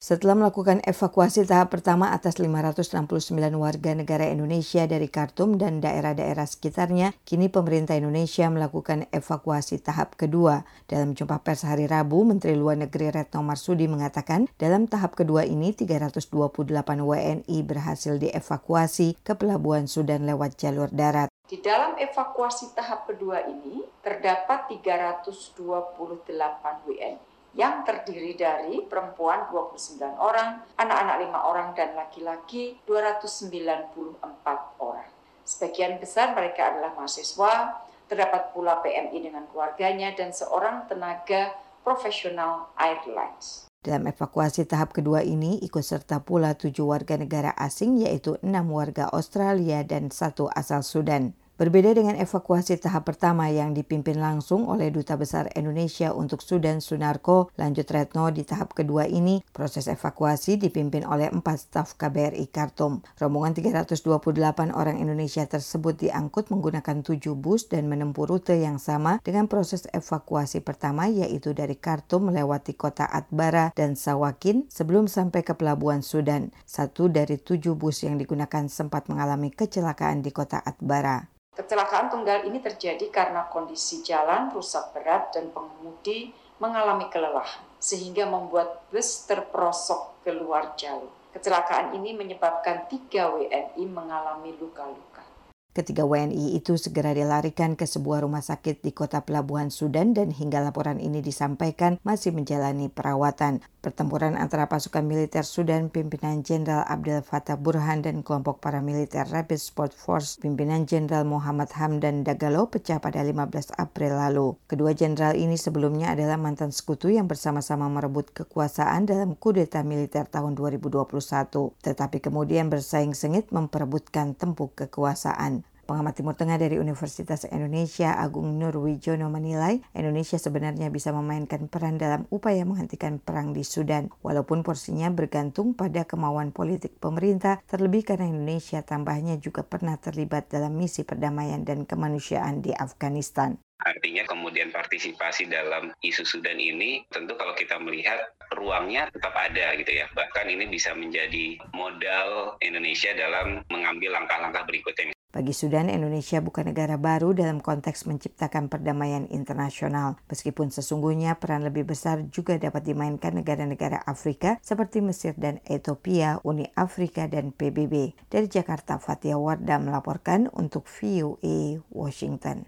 Setelah melakukan evakuasi tahap pertama atas 569 warga negara Indonesia dari Khartoum dan daerah-daerah sekitarnya, kini pemerintah Indonesia melakukan evakuasi tahap kedua. Dalam jumpa pers hari Rabu, Menteri Luar Negeri Retno Marsudi mengatakan, dalam tahap kedua ini 328 WNI berhasil dievakuasi ke Pelabuhan Sudan lewat jalur darat. Di dalam evakuasi tahap kedua ini, terdapat 328 WNI. Yang terdiri dari perempuan 29 orang, anak-anak 5 orang, dan laki-laki 294 orang. Sebagian besar mereka adalah mahasiswa, terdapat pula PMI dengan keluarganya, dan seorang tenaga profesional airlines. Dalam evakuasi tahap kedua ini ikut serta pula 7 warga negara asing, yaitu 6 warga Australia dan 1 asal Sudan. Berbeda dengan evakuasi tahap pertama yang dipimpin langsung oleh Duta Besar Indonesia untuk Sudan Sunarko, lanjut Retno di tahap kedua ini, proses evakuasi dipimpin oleh 4 staf KBRI Khartoum. Rombongan 328 orang Indonesia tersebut diangkut menggunakan 7 bus dan menempuh rute yang sama dengan proses evakuasi pertama, yaitu dari Khartoum melewati kota Atbara dan Sawakin sebelum sampai ke Pelabuhan Sudan. 1 dari 7 bus yang digunakan sempat mengalami kecelakaan di kota Atbara. Kecelakaan tunggal ini terjadi karena kondisi jalan rusak berat dan pengemudi mengalami kelelahan, sehingga membuat bus terperosok keluar jalur. Kecelakaan ini menyebabkan 3 WNI mengalami luka-luka. Ketiga WNI itu segera dilarikan ke sebuah rumah sakit di kota Pelabuhan Sudan dan hingga laporan ini disampaikan masih menjalani perawatan. Pertempuran antara pasukan militer Sudan pimpinan Jenderal Abdel Fattah Burhan dan kelompok paramiliter Rapid Support Force pimpinan Jenderal Muhammad Hamdan Dagalo pecah pada 15 April lalu. Kedua jenderal ini sebelumnya adalah mantan sekutu yang bersama-sama merebut kekuasaan dalam kudeta militer tahun 2021, tetapi kemudian bersaing sengit memperebutkan tempuk kekuasaan. Pengamat Timur Tengah dari Universitas Indonesia Agung Nurwijono menilai Indonesia sebenarnya bisa memainkan peran dalam upaya menghentikan perang di Sudan, walaupun porsinya bergantung pada kemauan politik pemerintah, terlebih karena Indonesia tambahnya juga pernah terlibat dalam misi perdamaian dan kemanusiaan di Afghanistan. Artinya kemudian partisipasi dalam isu Sudan ini tentu kalau kita melihat ruangnya tetap ada gitu ya. Bahkan ini bisa menjadi modal Indonesia dalam mengambil langkah-langkah berikutnya. Bagi Sudan, Indonesia bukan negara baru dalam konteks menciptakan perdamaian internasional. Meskipun sesungguhnya peran lebih besar juga dapat dimainkan negara-negara Afrika seperti Mesir dan Ethiopia, Uni Afrika, dan PBB. Dari Jakarta, Fathia Wardah melaporkan untuk VOA Washington.